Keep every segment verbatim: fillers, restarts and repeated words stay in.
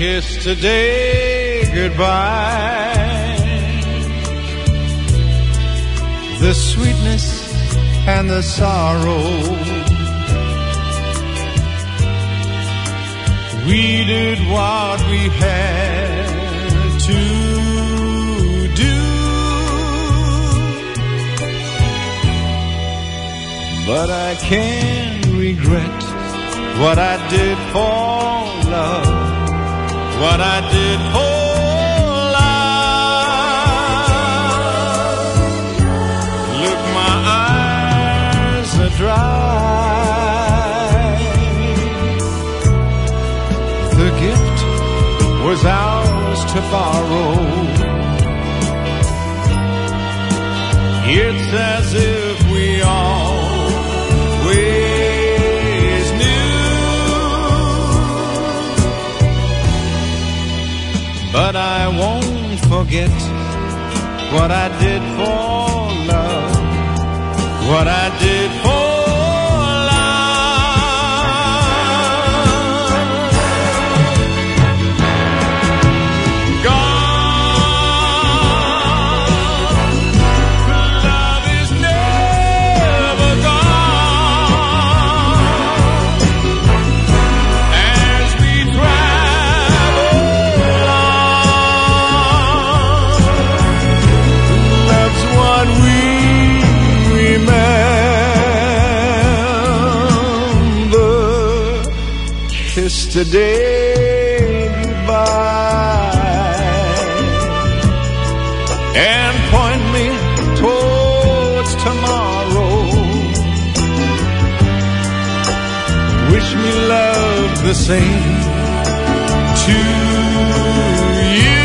Kiss today goodbye. The sweetness and the sorrow. We did what we had to do, but I can't regret what I did for love. What I did for love. Look, my eyes are dry. The gift was ours to borrow. It's as if we always knew. But I won't forget what I did for love, what I did for love. Gone, love is never gone. As we travel what we remember. Kiss today goodbye and point me towards tomorrow. Wish me love the same to you.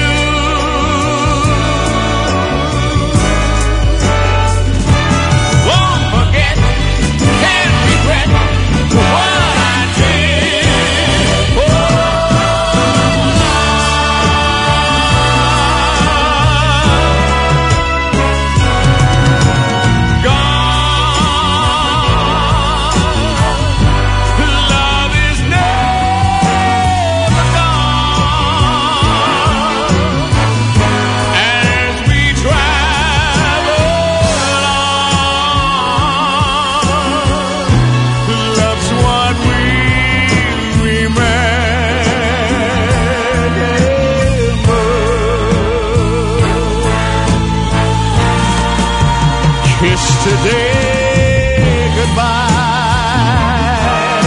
Kiss today goodbye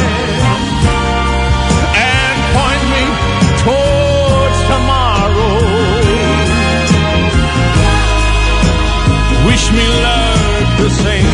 and point me towards tomorrow. Wish me love the same